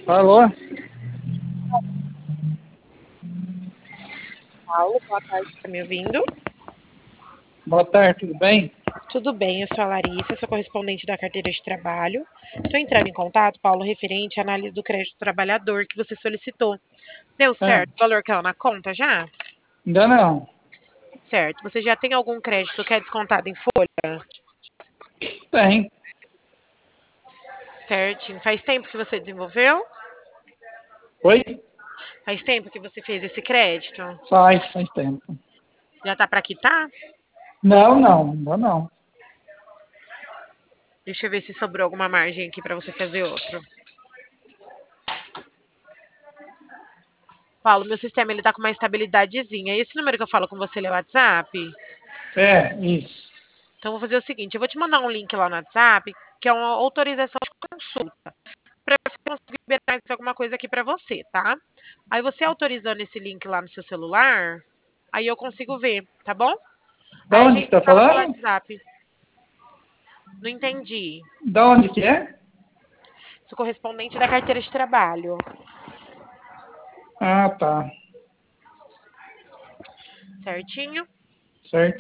Alô? Paulo, boa tarde, tá me ouvindo? Boa tarde, tudo bem? Tudo bem, eu sou a Larissa, sou correspondente da carteira de trabalho. Estou entrando em contato, Paulo, referente à análise do crédito trabalhador que você solicitou. Deu Ah, certo o valor caiu na conta já? ainda não. Certo. Você já tem algum crédito que é descontado em folha? Tem. Certinho. Faz tempo que você desenvolveu? Oi? Faz tempo que você fez esse crédito? Faz tempo. Já tá para quitar? Não, ainda não. Deixa eu ver se sobrou alguma margem aqui para você fazer outro. Paulo, meu sistema ele tá com uma estabilidadezinha. Esse número que eu falo com você, ele é o WhatsApp? É, isso. Então, eu vou fazer o seguinte: eu vou te mandar um link lá no WhatsApp, que é uma autorização de consulta, para você conseguir liberar mais alguma coisa aqui para você, tá? Aí, você autorizando esse link lá no seu celular, aí eu consigo ver, tá bom? Da Aí a onde que gente tá se fala pelo falando? WhatsApp. Não entendi. Da onde que é? Sou correspondente da carteira de trabalho. Ah, tá. Certinho? Certo.